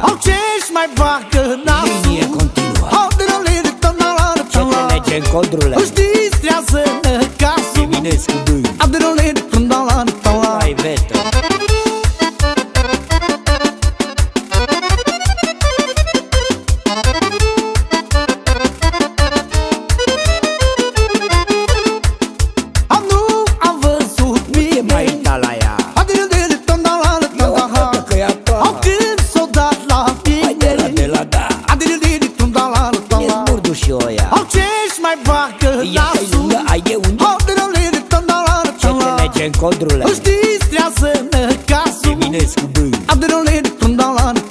Ce-și mai facă nasul? Linie continuă. Ce trece în codrule? Își distrează casul. Eminescu bâi. Ai vetă. Am văzut mie Mai uita la ea. când s-o dat la Mai de la mine. da. E burdu și oia. Ce-și mai facă Ești ai nasul? lungă, ai de unde? Ce trece în codrule? Își distrează casul. Eminescu bâi.